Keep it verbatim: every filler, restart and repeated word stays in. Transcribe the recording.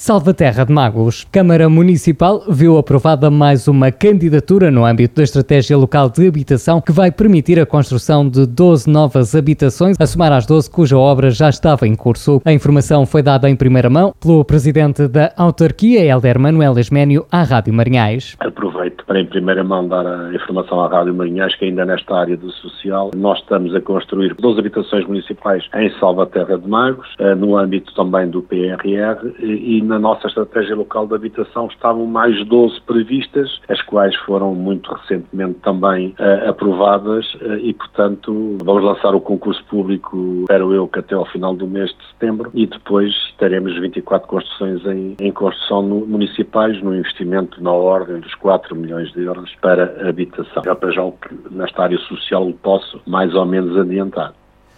Salvaterra de Magos. Câmara Municipal viu aprovada mais uma candidatura no âmbito da Estratégia Local de Habitação que vai permitir a construção de doze novas habitações, a somar às doze cuja obra já estava em curso. A informação foi dada em primeira mão pelo presidente da autarquia, Hélder Manuel Esménio, à Rádio Marinhais. Aproveito para em primeira mão dar a informação à Rádio Marinhais que ainda nesta área do social nós estamos a construir doze habitações municipais em Salvaterra de Magos, no âmbito também do P R R, e na nossa estratégia local de habitação estavam mais doze previstas, as quais foram muito recentemente também uh, aprovadas uh, e, portanto, vamos lançar o concurso público, espero eu, que até ao final do mês de setembro, e depois teremos vinte e quatro construções em, em construção no, municipais, no investimento na ordem dos quatro milhões de euros para habitação. Já para já, nesta área social, posso mais ou menos adiantar.